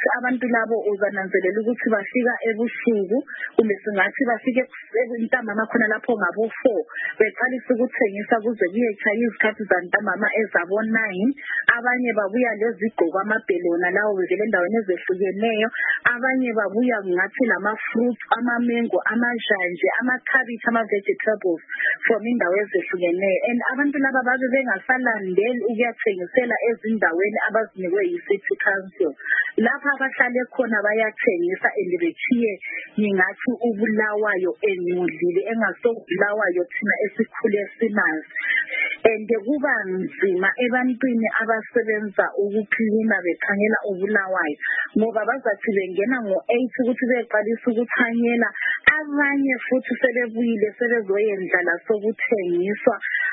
abantu labo uzananzelela ukuthi bafika ebusuku kumbe singathi bafike ntambama khona lapho ngabo 4 beqalisa ukuthengisa kuze kuyechaya izikhathi zantambama ezabo 9 abanye babuya lezigqoko amabhelona lawo bevele endaweni ezehlukeneyo abanye babuya ngathi lama fruits amamengo amajanje amakhabitha ama-vegetables from indawo ezehlukeneyo and abantu laba babe bengasalandeli ukuyathengisela ezindaweni abazinikwe yi-City Council lapha abahlale khona bayathengisa and bechiye ngingathi ubulawayo enudlile engasokubulawayo thina esikhule simazi and kuba nzima ebantwini abasebenza ukuklina bekhangela ubulawayo ngoba bazathi bengena ngo8 ukuthi beqalisa ukuthanyela abanye futhi sebebuyile sebezoyendlala sokuthengiswa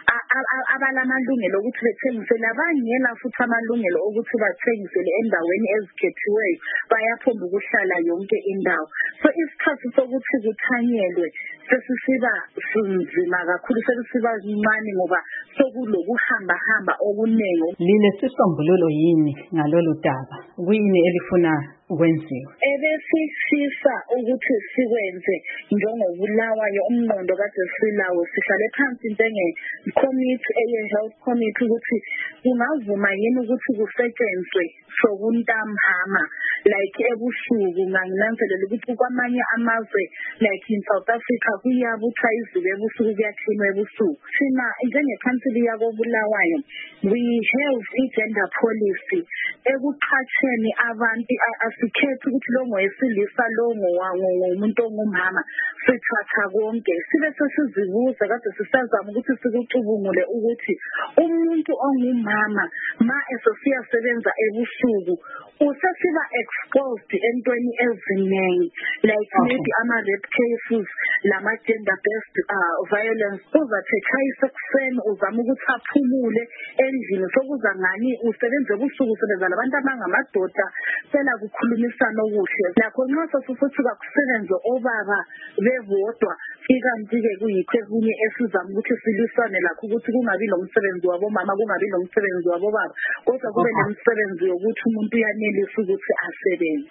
abalamalungelo ukuthi bethengisele abangela futhi amalungelo ukuthi bathengisele endaweni ezikhethiweyo bayaphomba ukuhlala yonke indawo so isikhathi sokuthi kuthanyelwe sesisiba sinzima kakhulu sesisiba incane ngoba sokulokuhamba okunengi linesisombululo yini ngalolu daba kuyini elifuna ukwenziwa ebesifisa ukuthi sikwenze njengobulawayo umnqondo kade silawo sihlale phansi njenge committee health committee ukuthi kungavuma yini ukuthi kusetshenzwe sokuntambama like ebusuku nganginanzelela ukuthi kwamanye amazwe like in South Africa kuyabuthwa izuku ebusuku kuyaklinwa ebusuku thina njengekhansili yakobulawayo we have i-gender policy ekuqhatsheni abantu asikhethi ukuthi lo ngowesilisa lo ngomuntu ongumama sithatha konke sibe sesizibuza kade sisazama ukuthi sikucubungule ukuthi umuntu ongumama ma esosiyasebenza ebusuku usesiba exposed entweni eziningi like maybe ama-rape cases lama-gender based violence uzathechayisa ekuseni uzama ukuthi aphumule endlini sokuza ngani usebenze ebusuku usebenza labantu abangamadoda phela kukhulumisana okuhle lakho nxa sofuthi kakusebenze obaba bevodwa ikanti-ke kuyikho ekunye esizama ukuthi silisane lakho ukuthi kungabi nomsebenzi wabomama kungabi nomsebenzi wabobaba kodwa kube nemisebenzi yokuthi umuntu uyanelisa ukuthi asebenze